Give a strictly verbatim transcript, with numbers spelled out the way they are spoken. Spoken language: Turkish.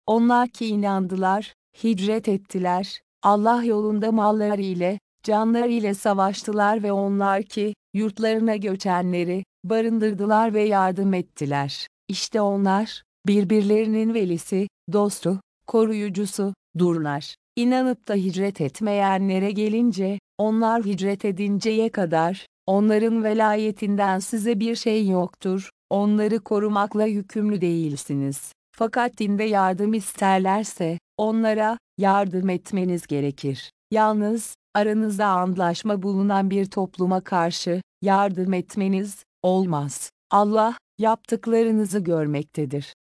Onlar ki inandılar, hicret ettiler, Allah yolunda malları ile, canları ile savaştılar ve onlar ki, yurtlarına göçenleri, barındırdılar ve yardım ettiler. İşte onlar, birbirlerinin velisi, dostu, koruyucusu, durlar. İnanıp da hicret etmeyenlere gelince, onlar hicret edinceye kadar, onların velayetinden size bir şey yoktur, onları korumakla yükümlü değilsiniz. Fakat dinde yardım isterlerse, onlara, yardım etmeniz gerekir. Yalnız, aranızda antlaşma bulunan bir topluma karşı, yardım etmeniz, olmaz. Allah, yaptıklarınızı görmektedir.